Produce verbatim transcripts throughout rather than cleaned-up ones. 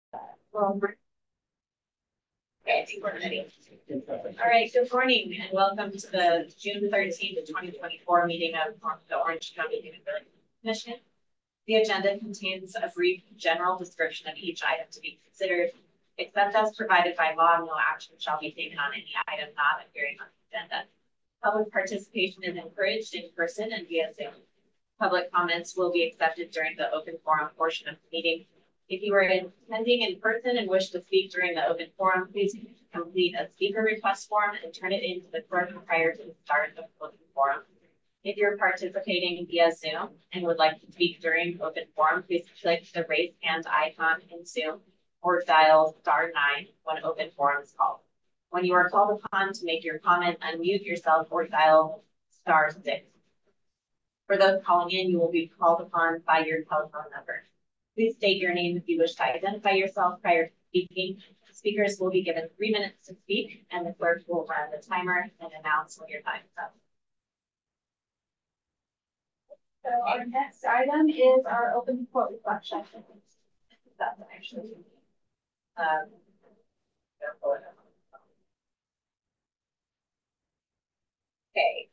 Well, okay, I think we're ready. All right, good morning and welcome to the June thirteenth, twenty twenty-four meeting of the Orange County Human Rights Commission. The agenda contains a brief general description of each item to be considered. Except as provided by law, no action shall be taken on any item not appearing on the agenda. Public participation is encouraged in person and via Zoom. Public comments will be accepted during the open forum portion of the meeting. If you are attending in person and wish to speak during the open forum, please complete a speaker request form and turn it in to the clerk prior to the start of the open forum. If you're participating via Zoom and would like to speak during open forum, please click the raise hand icon in Zoom or dial star nine when open forum is called. When you are called upon to make your comment, unmute yourself or dial star six. For those calling in, you will be called upon by your telephone number. Please state your name if you wish to identify yourself prior to speaking. Speakers will be given three minutes to speak, and the clerk will run the timer and announce when your time is up. So our next item is our open report reflection. That's actually um, okay.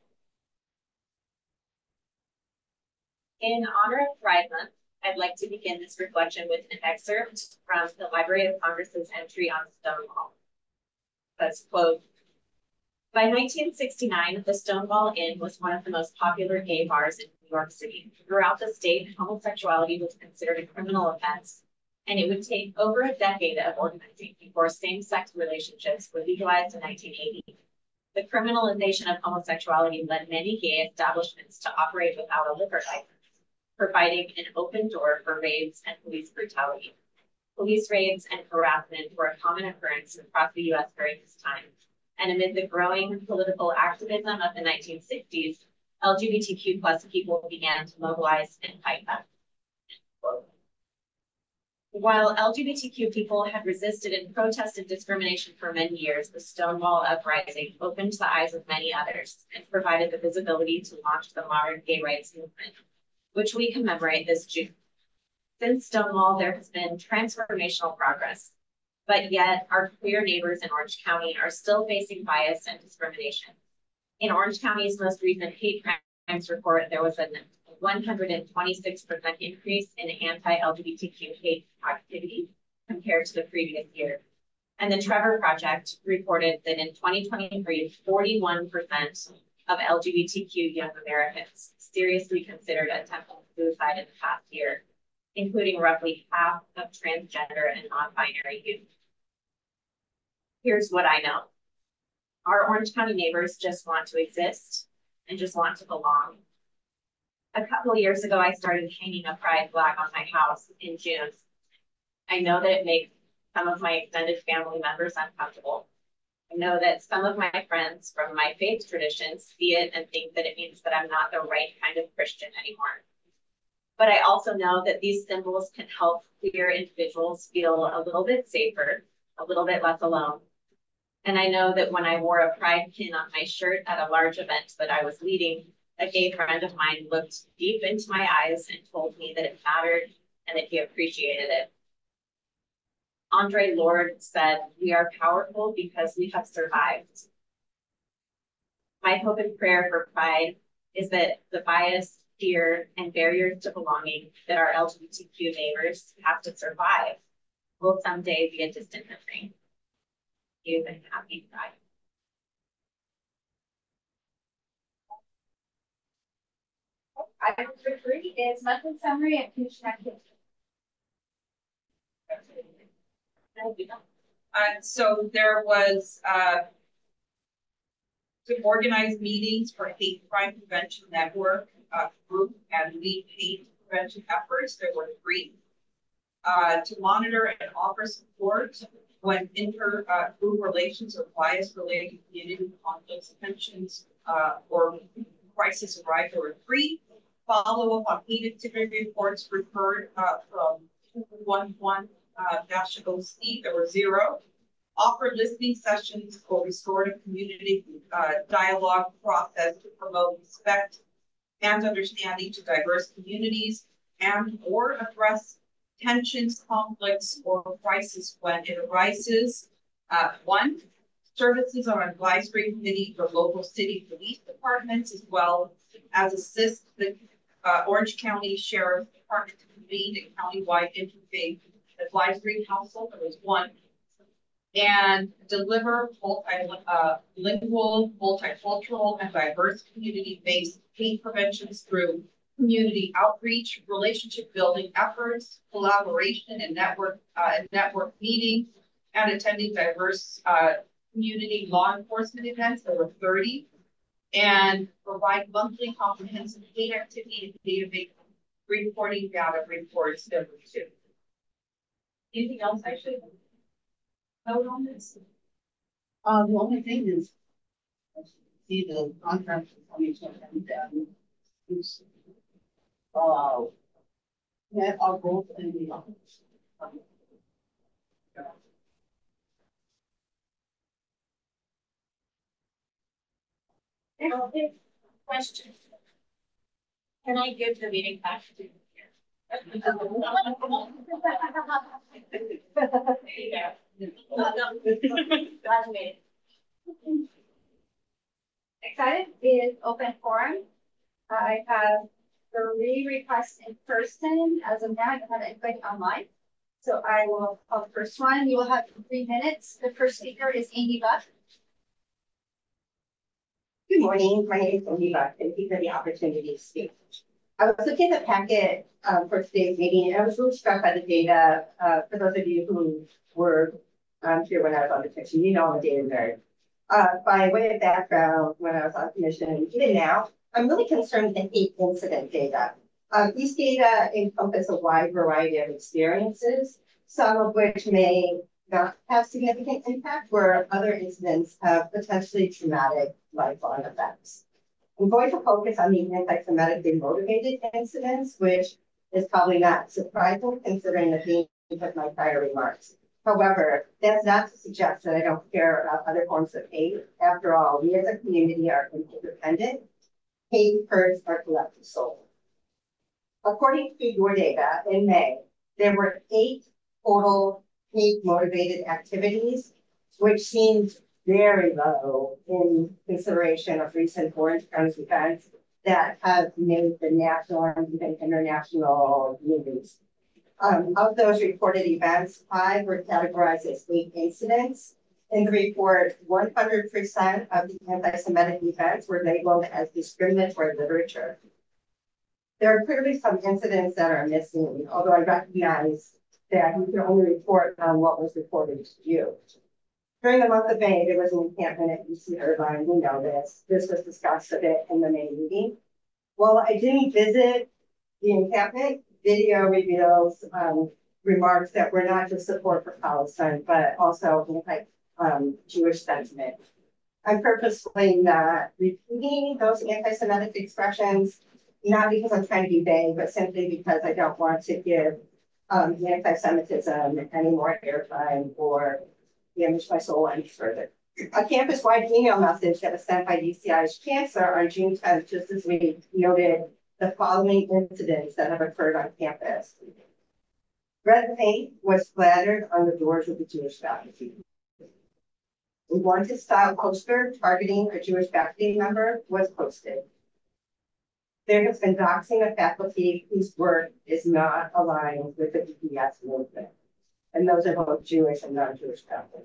In honor of Pride Month, I'd like to begin this reflection with an excerpt from the Library of Congress's entry on Stonewall. That's quote, by nineteen sixty-nine, the Stonewall Inn was one of the most popular gay bars in New York City. Throughout the state, homosexuality was considered a criminal offense, and it would take over a decade of organizing before same-sex relationships were legalized in nineteen eighty. The criminalization of homosexuality led many gay establishments to operate without a liquor license, providing an open door for raids and police brutality. Police raids and harassment were a common occurrence across the U S during this time. And amid the growing political activism of the nineteen sixties, L G B T Q plus people began to mobilize and fight back. While L G B T Q people had resisted and protested discrimination for many years, the Stonewall Uprising opened the eyes of many others and provided the visibility to launch the modern gay rights movement, which we commemorate this June. Since Stonewall, there has been transformational progress, but yet our queer neighbors in Orange County are still facing bias and discrimination. In Orange County's most recent hate crimes report, there was a one hundred twenty-six percent increase in anti-L G B T Q hate activity compared to the previous year. And the Trevor Project reported that in twenty twenty-three, forty-one percent of L G B T Q young Americans seriously considered attempting suicide in the past year, including roughly half of transgender and non-binary youth. Here's what I know. Our Orange County neighbors just want to exist and just want to belong. A couple of years ago, I started hanging a pride flag on my house in June. I know that it makes some of my extended family members uncomfortable. I know that some of my friends from my faith traditions see it and think that it means that I'm not the right kind of Christian anymore. But I also know that these symbols can help queer individuals feel a little bit safer, a little bit less alone. And I know that when I wore a pride pin on my shirt at a large event that I was leading, a gay friend of mine looked deep into my eyes and told me that it mattered and that he appreciated it. Andre Lorde said, "We are powerful because we have survived." My hope and prayer for Pride is that the bias, fear, and barriers to belonging that our L G B T Q neighbors have to survive will someday be a distant memory. You and happy Pride. Item number three is monthly summary and future activity. Uh, so there was uh, some organized meetings for Hate Crime Prevention Network uh, group and lead hate prevention efforts. There were three uh, to monitor and offer support when inter-group uh, relations or bias-related community conflicts, tensions, uh, or crisis arise. There were three. Follow up on hate activity reports referred uh, from two one one dash O C. There were zero. Offered listening sessions for restorative community uh, dialogue process to promote respect and understanding to diverse communities and or address tensions, conflicts, or crisis when it arises. Uh, one, services are advisory committee for local city police departments, as well as assist the uh, Orange County Sheriff Department to convene a countywide interfaith advisory council. There was one. And deliver multilingual, uh, multicultural, and diverse community-based hate preventions through community outreach, relationship building efforts, collaboration and network uh, network meetings, and attending diverse uh, community law enforcement events. There were thirty, and provide monthly comprehensive hate activity and database reporting data reports. There were two. Anything else I should note on this? Uh, the only thing is, see the contract coming to an end, is, uh, that are both in the office. Okay, question. Can I give the meeting back to you? Next item is open forum. I have three requests in person. As of now, I don't have anybody online. So I will call the first one. You will have three minutes. The first speaker is Amy Buck. Good morning, my name is Amy Buck. Thank you for the opportunity to speak. I was looking at the packet um, for today's meeting, and I was really struck by the data. Uh, for those of you who were um, here when I was on the commission, you know I'm a data nerd. Uh, by way of background, when I was on commission, and even now, I'm really concerned with the hate incident data. Um, these data encompass a wide variety of experiences, some of which may not have significant impact, where other incidents have potentially traumatic lifelong effects. I'm going to focus on the anti-Semitically motivated incidents, which is probably not surprising considering the theme of my prior remarks. However, that's not to suggest that I don't care about other forms of hate. After all, we as a community are interdependent. Hate hurts our collective soul. According to your data, in May, there were eight total hate-motivated activities, which seems very low in consideration of recent Orange County events that have made the national and even international news. Um, of those reported events, five were categorized as hate incidents. In the report, one hundred percent of the anti-Semitic events were labeled as discriminatory literature. There are clearly some incidents that are missing, although I recognize that you can only report on what was reported to you. During the month of May, there was an encampment at U C Irvine. We know this. This was discussed a bit in the May meeting. While I didn't visit the encampment, video reveals um, remarks that were not just support for Palestine, but also anti-Jewish um, sentiment. I'm purposefully not repeating those anti-Semitic expressions, not because I'm trying to be vague, but simply because I don't want to give um, anti-Semitism any more airtime or damage my soul any further. A campus-wide email message that was sent by U C I's chancellor on June tenth, just this week, noted the following incidents that have occurred on campus. Red paint was splattered on the doors of the Jewish faculty. A wanted style poster targeting a Jewish faculty member was posted. There has been doxing of faculty whose work is not aligned with the B D S movement. And those are both Jewish and non-Jewish faculty.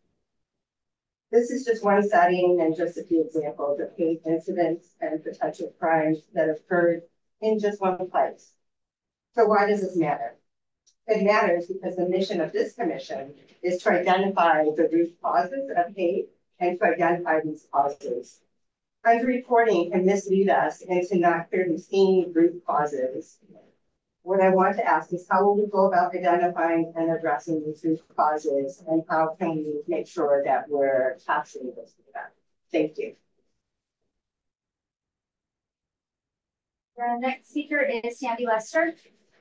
This is just one setting and just a few examples of hate incidents and potential crimes that occurred in just one place. So why does this matter? It matters because the mission of this commission is to identify the root causes of hate and to identify these causes. Underreporting can mislead us into not clearly seeing root causes. What I want to ask is how will we go about identifying and addressing these root causes, and how can we make sure that we're capturing those data? Thank you. The next speaker is Sandy Lester.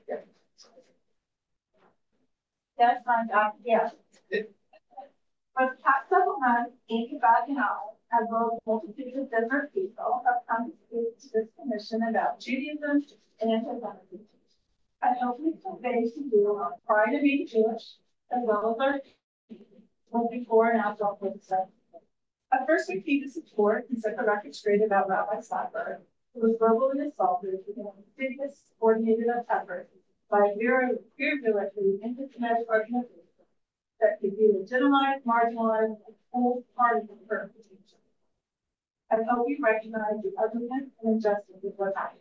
That's my job, yeah. For the past several months, Amy Buck and I, as well as multitudes of different people, have come to speak to this commission about Judaism and anti-Semitism. I hope we convey to you our pride of being Jewish, as well as our both before and after all the stuff. At first, we came to support and set the record straight about Rabbi Slacker, who was verbally assaulted with an insidious coordinated effort by a very, very directly interconnected organization that could be legitimized, marginalized, and hold part of the persecution. I hope you recognize the ugliness and injustice of what happened.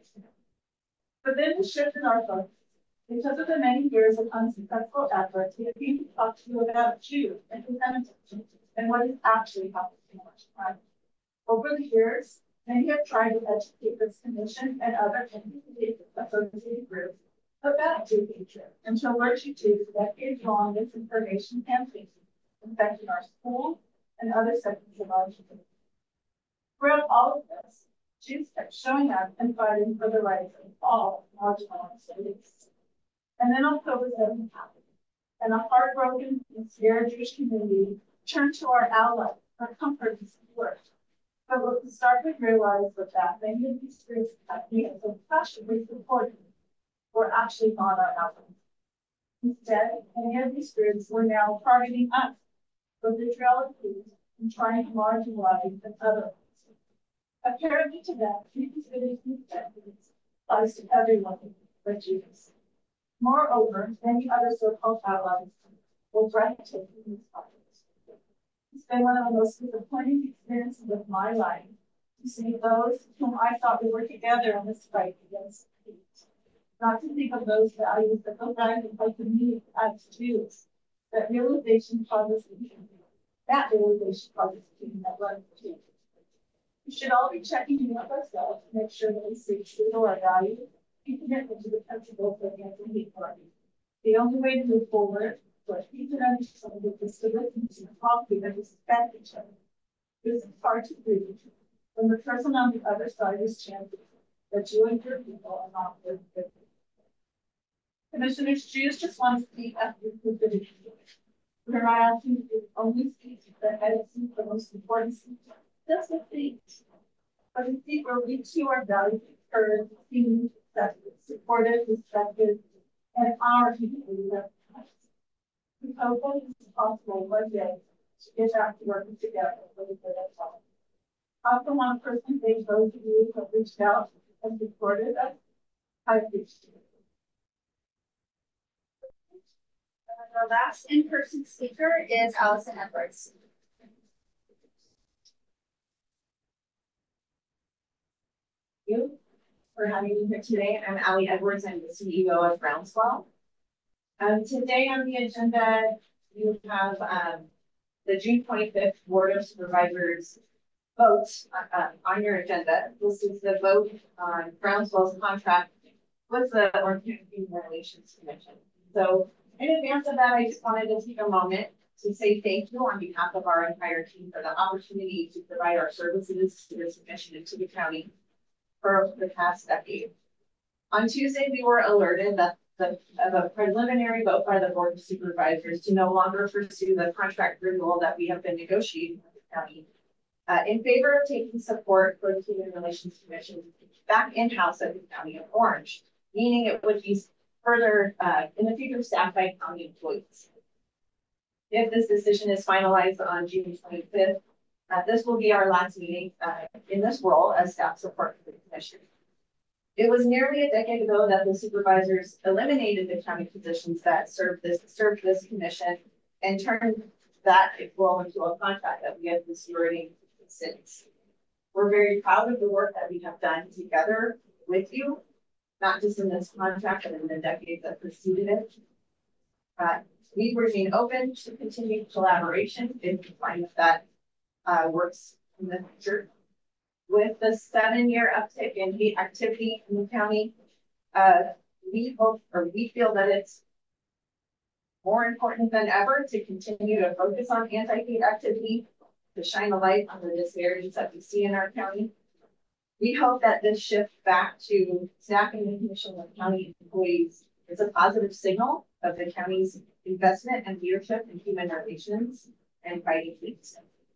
But then we shifted our focus. Because of the many years of unsuccessful efforts, we came to talk to you about Jews and anti-Semitism and what is actually happening in our time. Over the years, many have tried to educate this commission and other associated groups about Jew hatred and to alert you to decades-long misinformation campaigns infecting our schools and other sectors of our community. Throughout all of this, Jews kept showing up and fighting for the rights of all marginalized communities. And then October seventh happened, and a heartbroken and scared Jewish community turned to our allies for comfort and support. But what we started to realize was that many of these groups that we had so passionately supported were actually not our allies. Instead, many of these groups were now targeting us for vitriolic and trying to marginalize and other. Apparently to them, we considered these sentiments applies to everyone but Jews. Moreover, many other so-called allies will breathtaking these fights. It's been one of the most disappointing experiences of my life to see those whom I thought we were together in this fight against hate. Not to think of those values that go back and fight the need as Jews. That realization causes me. That realization causes me that led to. We should all be checking in with ourselves to make sure that we stay true to our values and commitment to the principles of the anti-hate party. The only way to move forward for peace and understanding is to listen to, talk to, and respect each other. This is hard to do when the person on the other side is chanting that you and your people are not good people. Commissioners, Jews just want to speak up with the Jewish. We're not asking you to only speak the head seat, the most important seat. That's the thing. But we see where we too are valued, heard, seen, accepted, supported, respected, and our community recognized. We hope that it's possible one day to get back to working together for the good of all. I also want to personally thank those of you who have reached out and supported us. I appreciate it. Our last in-person speaker is Allison Edwards. Thank you for having me here today. I'm Allie Edwards. I'm the C E O of Groundswell. Um, today on the agenda, you have um, the June twenty-fifth Board of Supervisors vote uh, on your agenda. This is the vote on Groundswell's contract with the Organic Human Relations Commission. So in advance of that, I just wanted to take a moment to say thank you on behalf of our entire team for the opportunity to provide our services to this commission and to the county for the past decade. On Tuesday, we were alerted that the, of a preliminary vote by the Board of Supervisors to no longer pursue the contract renewal that we have been negotiating with the county uh, in favor of taking support for the Human Relations Commission back in-house at the County of Orange, meaning it would be further uh, in the future staffed by county employees. If this decision is finalized on June twenty-fifth, uh, this will be our last meeting uh, in this role as staff support for the commission. It was nearly a decade ago that the supervisors eliminated the county positions that served this served this commission and turned that role into a contract that we have been stewarding since. We're very proud of the work that we have done together with you, not just in this contract, but in the decades that preceded it. Uh, we remain open to continued collaboration if you find that uh, works in the future. With the seven-year uptick in hate activity in the county, uh, we hope or we feel that it's more important than ever to continue to focus on anti-hate activity, to shine a light on the disparities that we see in our county. We hope that this shift back to staffing the commission with county employees is a positive signal of the county's investment and leadership in human relations and fighting hate.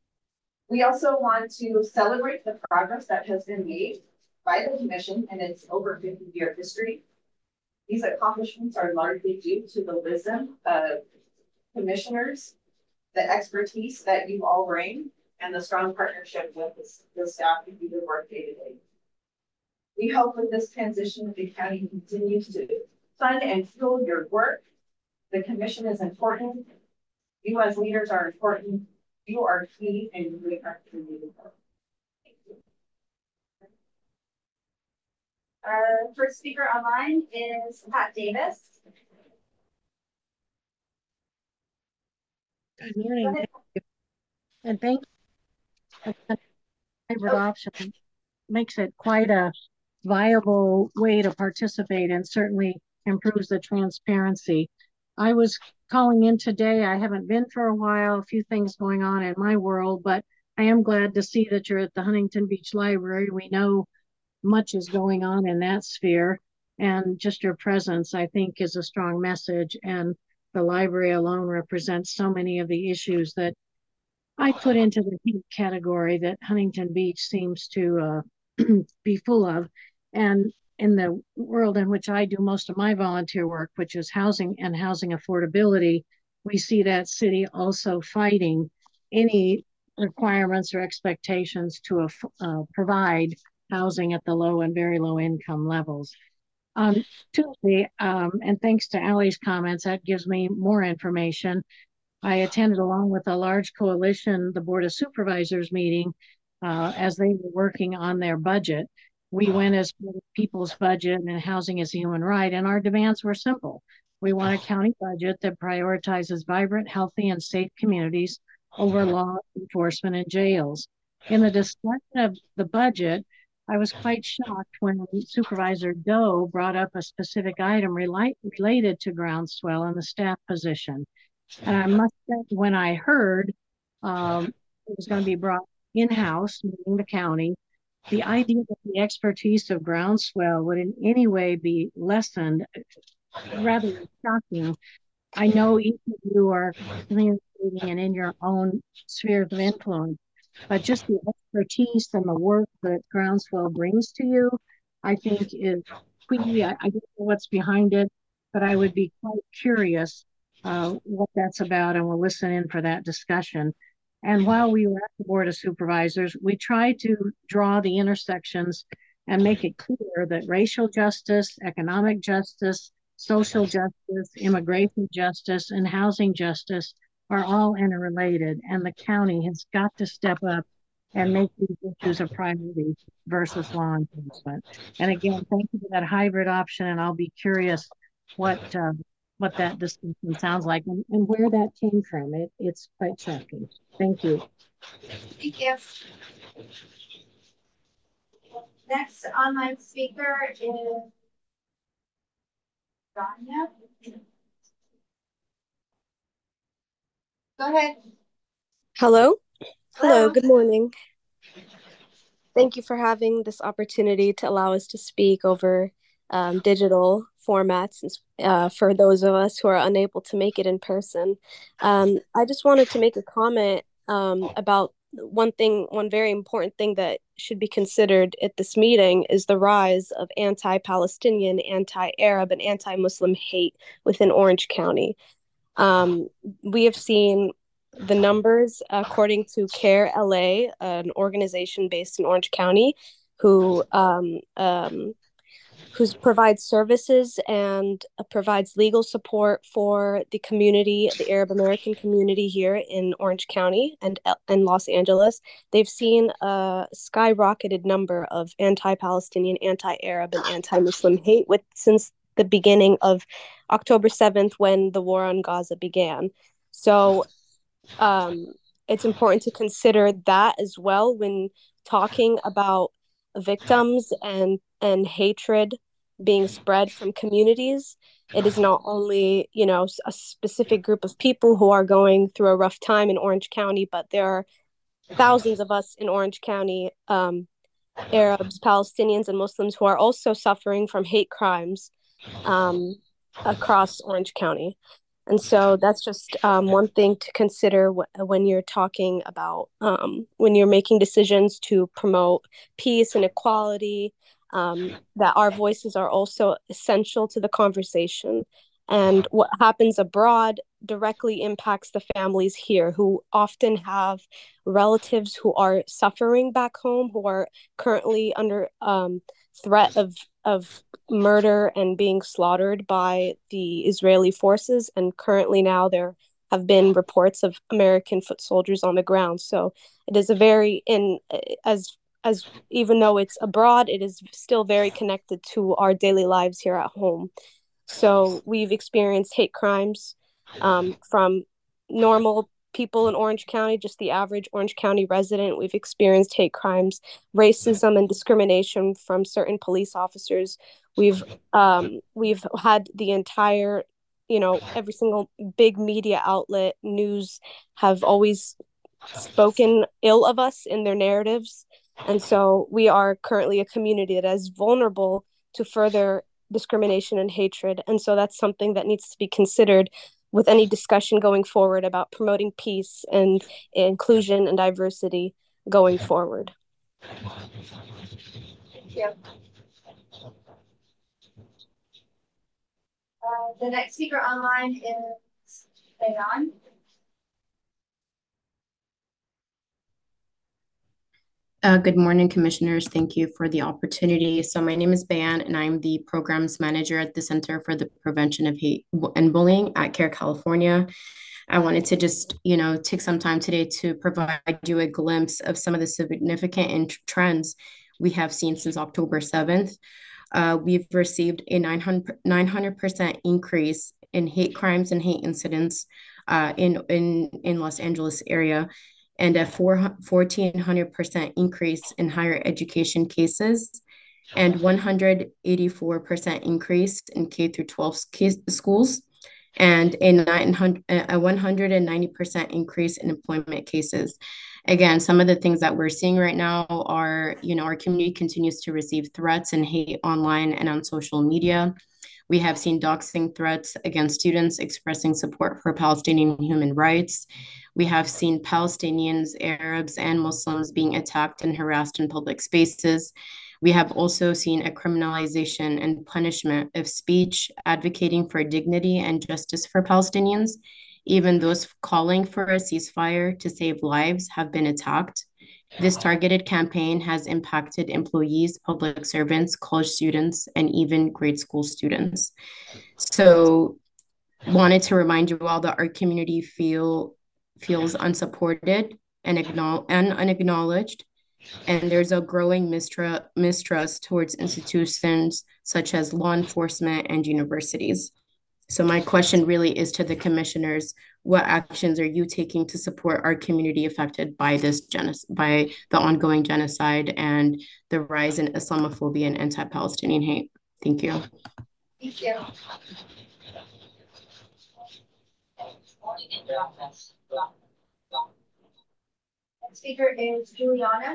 We also want to celebrate the progress that has been made by the commission in its over fifty year history. These accomplishments are largely due to the wisdom of commissioners, the expertise that you all bring, and the strong partnership with the, the staff who do the work day to day. We hope with this transition, the county continues to fund and fuel your work. The commission is important. You as leaders are important. You are key and we are community. Thank you. Our first speaker online is Pat Davis. Good morning. Thank you. And thank you. A hybrid option makes it quite a viable way to participate and certainly improves the transparency. I was calling in today. I haven't been for a while, a few things going on in my world, but I am glad to see that you're at the Huntington Beach Library. We know much is going on in that sphere, and just your presence, I think, is a strong message. And the library alone represents so many of the issues that I put into the heat category that Huntington Beach seems to uh, be full of. And in the world in which I do most of my volunteer work, which is housing and housing affordability, we see that city also fighting any requirements or expectations to uh, provide housing at the low and very low income levels. Um, Tuesday, um, and thanks to Allie's comments, that gives me more information. I attended along with a large coalition, the Board of Supervisors meeting, uh, as they were working on their budget. We went as people's budget and housing is a human right, and our demands were simple. We want a county budget that prioritizes vibrant, healthy, and safe communities over law enforcement and jails. In the discussion of the budget, I was quite shocked when Supervisor Doe brought up a specific item rela related to groundswell and the staff position. And I must say, when I heard um, it was going to be brought in-house, meaning the county, the idea that the expertise of groundswell would in any way be lessened, rather shocking. I know each of you are communicating and in your own spheres of influence, but just the expertise and the work that groundswell brings to you, I think is key. I, I don't know what's behind it, but I would be quite curious uh, what that's about, and we'll listen in for that discussion. And while we were at the Board of Supervisors, we tried to draw the intersections and make it clear that racial justice, economic justice, social justice, immigration justice, and housing justice are all interrelated, and the county has got to step up and make these issues a priority versus law enforcement. And again, thank you for that hybrid option, and I'll be curious what uh, what that discussion sounds like and, and where that came from. It, it's quite shocking. Thank you. Thank you. Next online speaker is Danya. Go ahead. Hello. Hello, Hello. good morning. Thank you for having this opportunity to allow us to speak over um, digital formats uh, for those of us who are unable to make it in person. Um, I just wanted to make a comment um, about one thing, one very important thing that should be considered at this meeting is the rise of anti-Palestinian, anti-Arab, and anti-Muslim hate within Orange County. Um, we have seen the numbers according to CARE L A, an organization based in Orange County, who um, um, who provides services and uh, provides legal support for the community, the Arab American community here in Orange County and in Los Angeles. They've seen a skyrocketed number of anti-Palestinian, anti-Arab, and anti-Muslim hate with since the beginning of October seventh, when the war on Gaza began. So um, it's important to consider that as well when talking about victims and and hatred being spread from communities. It is not only, you know, a specific group of people who are going through a rough time in Orange County, but there are thousands of us in Orange County, um, Arabs, Palestinians, and Muslims who are also suffering from hate crimes um, across Orange County. And so that's just um, one thing to consider w- when you're talking about, um, when you're making decisions to promote peace and equality um, that our voices are also essential to the conversation. And what happens abroad directly impacts the families here who often have relatives who are suffering back home, who are currently under um, threat of, of murder and being slaughtered by the Israeli forces. And currently now there have been reports of American foot soldiers on the ground. So it is a very, in as as even though it's abroad, it is still very connected to our daily lives here at home. So we've experienced hate crimes um, from normal people in Orange County, just the average Orange County resident. We've experienced hate crimes, racism, and discrimination from certain police officers. We've um, we've had the entire, you know, every single big media outlet, news, have always spoken ill of us in their narratives. And so we are currently a community that is vulnerable to further discrimination and hatred. And so that's something that needs to be considered with any discussion going forward about promoting peace and inclusion and diversity going forward. Thank you. Uh, the next speaker online is Bayan. Uh, good morning, commissioners. Thank you for the opportunity. So my name is Bayan, and I'm the programs manager at the Center for the Prevention of Hate and Bullying at CARE California. I wanted to just, you know, take some time today to provide you a glimpse of some of the significant trends we have seen since October seventh. Uh, we've received a nine hundred percent increase in hate crimes and hate incidents uh, in, in, in Los Angeles area, and a fourteen hundred percent increase in higher education cases, and one hundred eighty-four percent increase in K through twelve schools, and a, nine hundred, a one hundred ninety percent increase in employment cases. Again, some of the things that we're seeing right now are, you know, our community continues to receive threats and hate online and on social media. We have seen doxing threats against students expressing support for Palestinian human rights. We have seen Palestinians, Arabs, and Muslims being attacked and harassed in public spaces. We have also seen a criminalization and punishment of speech advocating for dignity and justice for Palestinians. Even those calling for a ceasefire to save lives have been attacked. This targeted campaign has impacted employees, public servants, college students, and even grade school students. So wanted to remind you all that our community feel feels unsupported and, acknowledge, and unacknowledged, and there's a growing mistrust, mistrust towards institutions such as law enforcement and universities. So my question really is to the commissioners: what actions are you taking to support our community affected by this genocide, by the ongoing genocide and the rise in Islamophobia and anti-Palestinian hate? Thank you. Thank you. Next speaker is Juliana.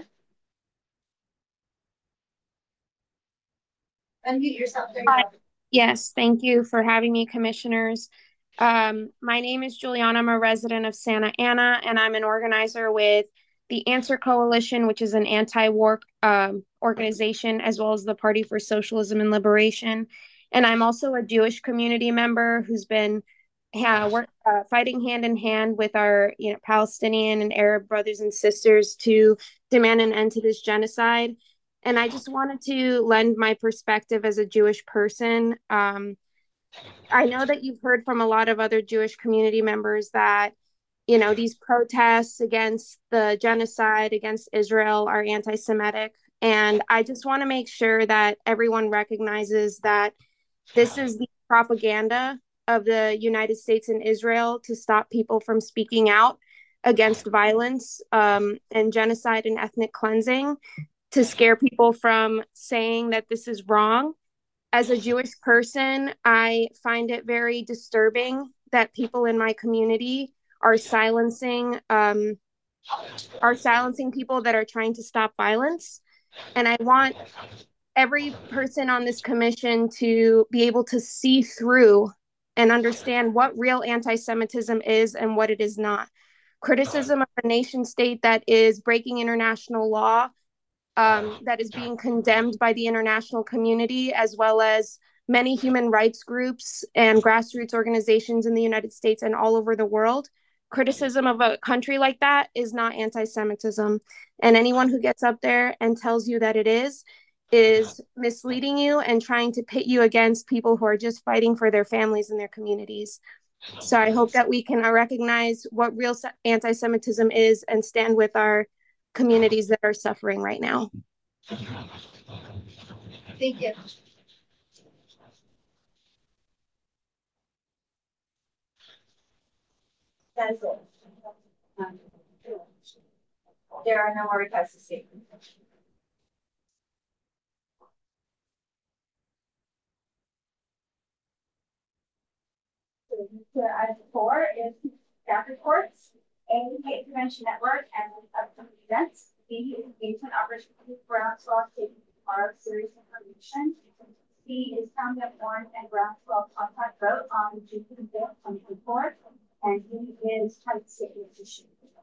Unmute yourself. There you Hi. go. Yes, thank you for having me, commissioners. Um, my name is Juliana. I'm a resident of Santa Ana, and I'm an organizer with the Answer Coalition, which is an anti-war um, organization, as well as the Party for Socialism and Liberation. And I'm also a Jewish community member who's been yeah, work, uh, fighting hand in hand with our you know, Palestinian and Arab brothers and sisters to demand an end to this genocide. And I just wanted to lend my perspective as a Jewish person. Um, I know that you've heard from a lot of other Jewish community members that, you know, these protests against the genocide against Israel are anti-Semitic. And I just want to make sure that everyone recognizes that this is the propaganda of the United States and Israel to stop people from speaking out against violence um, and genocide and ethnic cleansing, to scare people from saying that this is wrong. As a Jewish person, I find it very disturbing that people in my community are silencing um, are silencing people that are trying to stop violence. And I want every person on this commission to be able to see through and understand what real anti-Semitism is and what it is not. Criticism of a nation state that is breaking international law um, that is being condemned by the international community, as well as many human rights groups and grassroots organizations in the United States and all over the world. Criticism of a country like that is not anti-Semitism. And anyone who gets up there and tells you that it is, is misleading you and trying to pit you against people who are just fighting for their families and their communities. So I hope that we can recognize what real anti-Semitism is and stand with our communities that are suffering right now. Thank you. That is it. Um, There are no more requests to speak. So item four is staff reports. A, hate prevention network and upcoming events. B, engagement opportunities groundswell taking our serious information. C is county of Orange and groundswell contact vote on June fifth, twenty twenty-four. And D is type statement issue.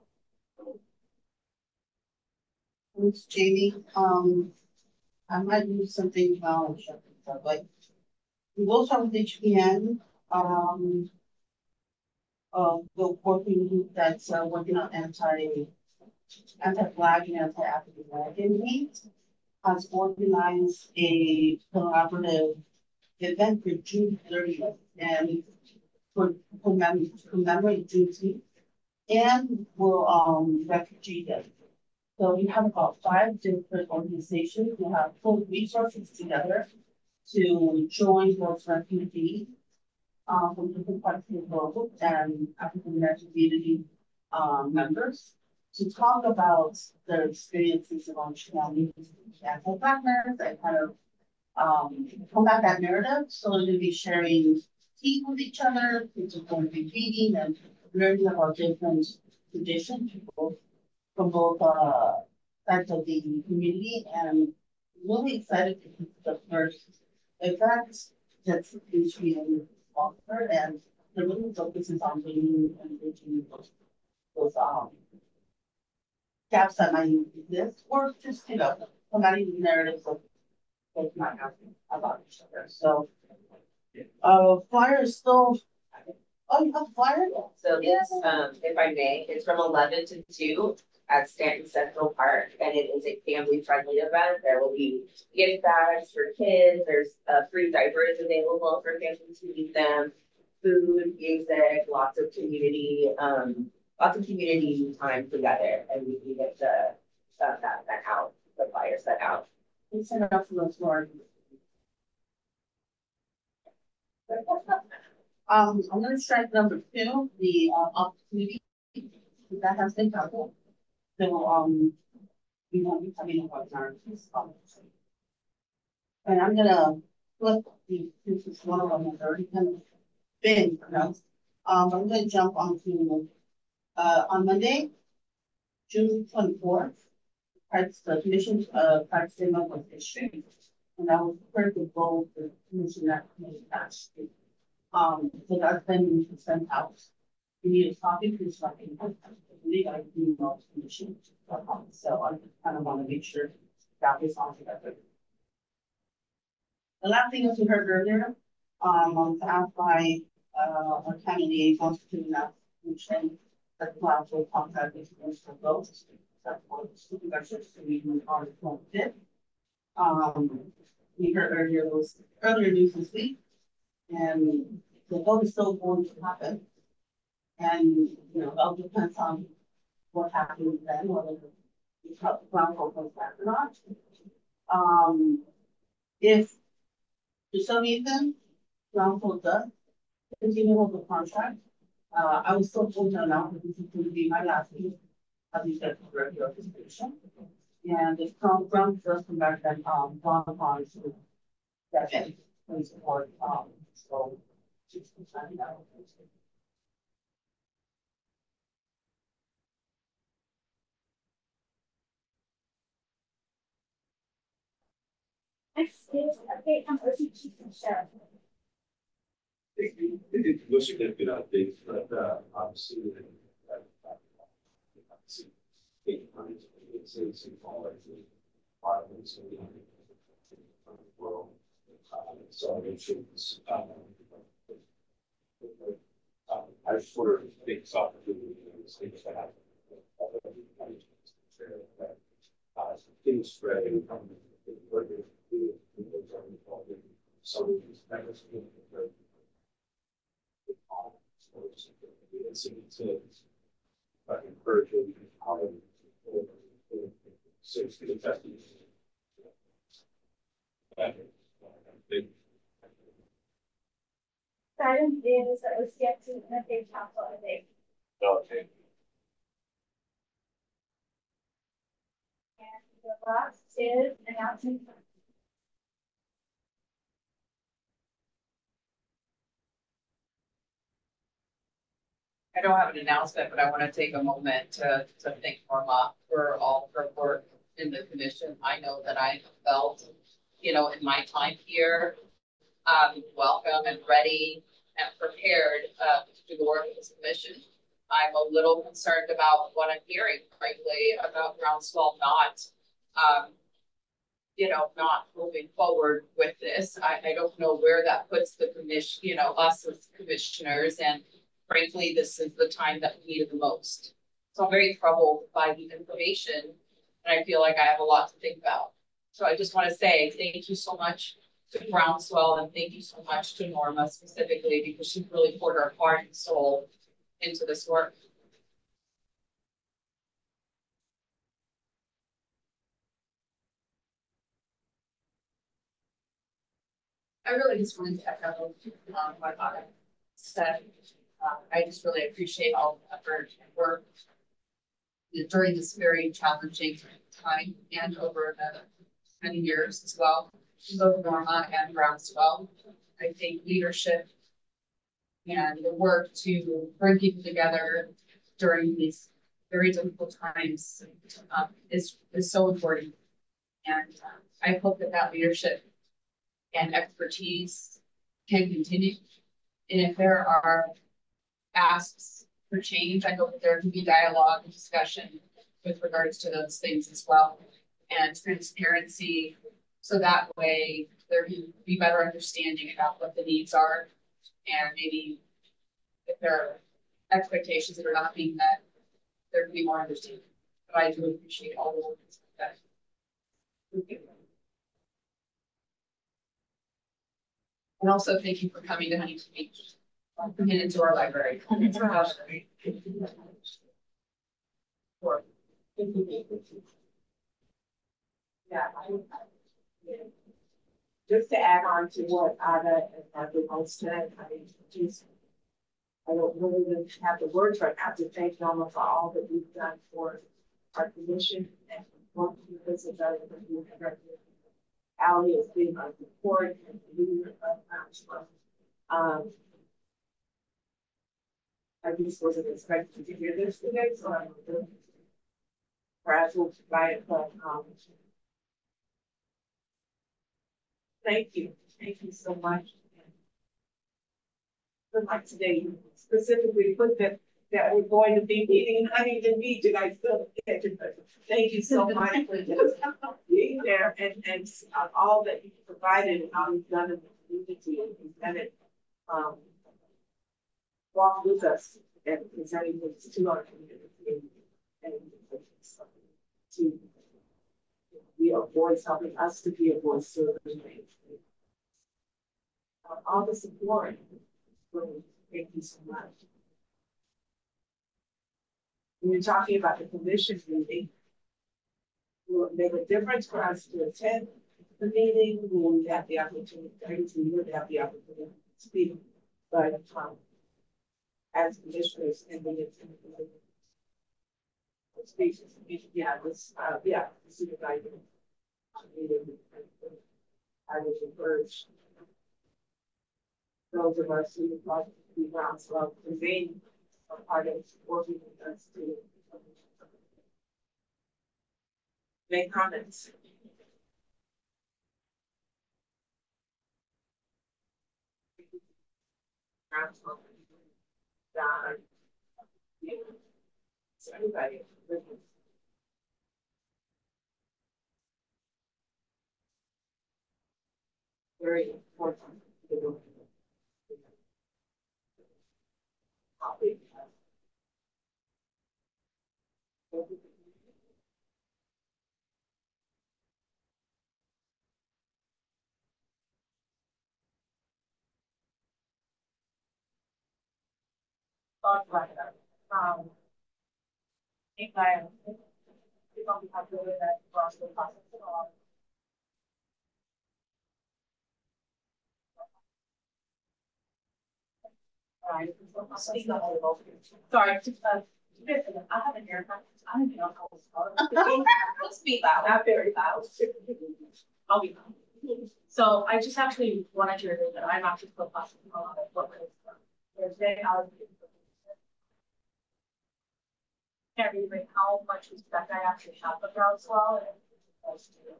Miss Jamie, um, I might use something about, but we will start with H P N, um, uh, the working group that's uh, working on anti, anti-flag and anti-African American hate has organized a collaborative event for June thirtieth and for commemorate, commemorate Juneteenth and will um refugee day. So we have about five different organizations who have pulled resources together to join those refugees um, from different parts of the world and African American community um, members to talk about their experiences in Orange County as blackness and kind of um, combat that narrative. So they're going to be sharing tea with each other, kids are going to be reading and learning about different traditions, people from both uh, sides of the community, and really excited to be the first event that's being offered, and the really focuses on bringing and bridging those, those um, gaps that might exist, or just, you know, combating narratives of what might happen about each other. So, uh, flyer is still. Oh, you have a flyer? So this, um, if I may, it's from eleven to two at Stanton Central Park, and it is a family-friendly event. There will be gift bags for kids. There's uh, free diapers available for families who need them. Food, music, lots of community, um, lots of community time together, and we can get the uh, that that out, the flyer set out. We sent it out to those Lord. Um, I'm gonna strike number two, the uh, opportunity that has been covered. So, um, we won't be coming up with our conversation. And I'm gonna flip the, this is one of them has already been, been pronounced. Um, I'm gonna jump onto, uh, on Monday, June twenty-fourth, that's the commission, uh, practice statement was issued. And that was critical goal for the commission that made that. Um, so that's been sent out. We need a copy for something. I believe I do know commission. So I kind of want to make sure that is on together. The last thing that we heard earlier, um, I was asked by uh, our county liaison to that commission that allows for contact with commercial votes. That's what the supervisors to be in our fifth. Um, we heard earlier those earlier news this week. And the vote is still going to happen. And, you know, it all depends on what happens then, whether the ground vote goes back or not. Um, if for some reason ground vote does continue with the contract, uh, I was still told to announce that this is going to be my last week as you said for regular participation. And if ground ground does come back, then um, Don upon to step in and support. Um, So, just deciding that. Next is update on O C Chief and Sheriff. It it was significant updates, but uh, obviously, uh, obviously, eight hundred, it's it's all it's in the world. Uh, so it should, um, um, I just wonder if things opportunity things that happen. Uh, things spreading from some of these things. But encouraging how sixty to fifty. Item is that was yet to interface council update. Okay. And the last is announcement. I don't have an announcement, but I want to take a moment to, to thank Norma for all her work in the commission. I know that I felt, you know, in my time here, um, welcome and ready and prepared uh, to do the work of this commission. I'm a little concerned about what I'm hearing, frankly, about Groundswell not, um, you know, not moving forward with this. I, I don't know where that puts the commission, you know, us as commissioners, and frankly, this is the time that we need it the most. So I'm very troubled by the information, and I feel like I have a lot to think about. So I just want to say thank you so much to Groundswell, and thank you so much to Norma specifically, because she really poured her heart and soul into this work. I really just wanted to echo um, what I said. Uh, I just really appreciate all the effort and work during this very challenging time and over the many years as well. Both Norma and Groundswell. I think leadership and the work to bring people together during these very difficult times um, is, is so important. And uh, I hope that that leadership and expertise can continue. And if there are asks for change, I hope that there can be dialogue and discussion with regards to those things as well, and transparency, so that way there can be better understanding about what the needs are, and maybe if there are expectations that are not being met, there can be more understanding. But I do appreciate all the work that. And also thank you for coming to Huntington Beach, coming into our library. Sure. Yeah. Just to add on to what Ada and everyone said, I mean, just, I don't really even have the words right now to thank Norma for all that we've done for our commission and working because of that. Allie has been our support and leader of Groundswell. Um, I just wasn't expecting to hear this today, so I'm frazzled by it, but um, thank you. Thank you so much. But like today, you specifically put that that we're going to be meeting in Huntington Beach, and I still can't. Thank you so much for just being there and and uh, all that you provided and how you've done in the community and presented, um, walk with us and presenting this to our community and, and to be a voice, helping us to be a voice to the community. Uh, all the support. Thank you so much. When you're talking about the commission meeting, will it make a difference for us to attend the meeting? Will we have the opportunity, we would have the opportunity to speak, but um, as commissioners and we get to the speeches, yeah, this, uh, yeah, the supervisor meeting, I would encourage those of us who would like to be Groundswell to remain a part of working with us to make comments. Groundswell, Don, you, so anybody. very important. Topic. Thought about it. Um, if I, if I'm happy with that, cross the process at all. Right. Speak up a little. Sorry, just, uh, I have an ear. I don't even know how to start. Let's be loud, not very loud. I'll be loud. So I just actually wanted to reveal that I'm actually still possible on it. What was Thursday? I was. Can't really how much respect I actually have for Groundswell and supposed to.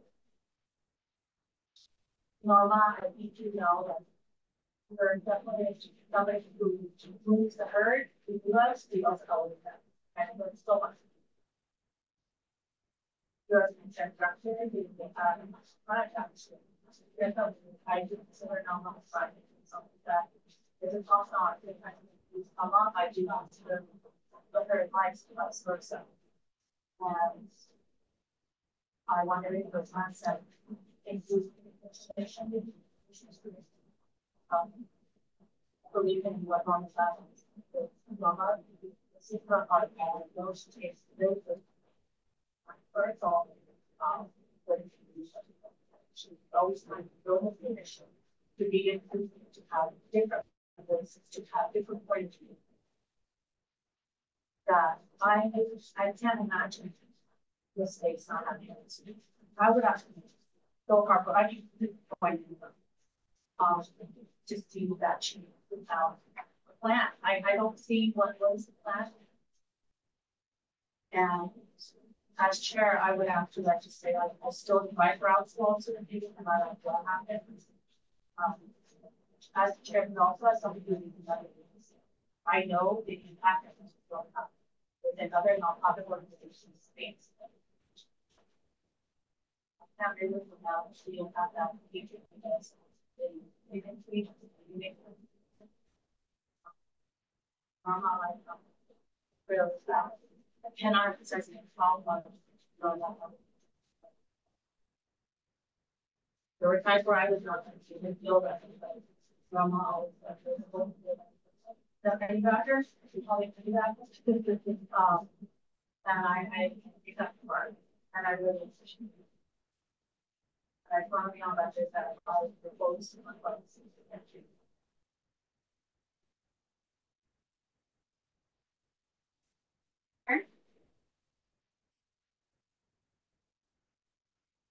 Norma, I need to know that we're definitely somebody who moves the herd, who loves, we also always have. And there's so much. Yours is construction, we have a product actually. There's something I do consider non on the side and something that is a cost on it. I use a lot, I do not consider the herd likes to us versa. And I wonder if the concept includes um, believing what on the side is Roma, this is her heart and those takes those first all um but she's always trying to build a condition to be inclusive, to have different voices, to have different points of view. That I I can't imagine mistakes not having it. I would actually go hard, but I need to point um just do that change without a plan. I, I don't see what was the plan. And as chair, I would actually like to say like I'll still invite Groundswell to the meeting no matter what happens. Um, as chair, we also have something to do with I know the impact that this will have with another nonprofit organization space. Not really now, so you'll have that future because they can tweet, you make them. Mama, like, um, really fast. Can our assessment fall on there were times where I was not even feel that Mama always the doctors, you probably do that. Um, and I, I pick up the word and I really appreciate it. I want to be on that that I was proposed to my policy.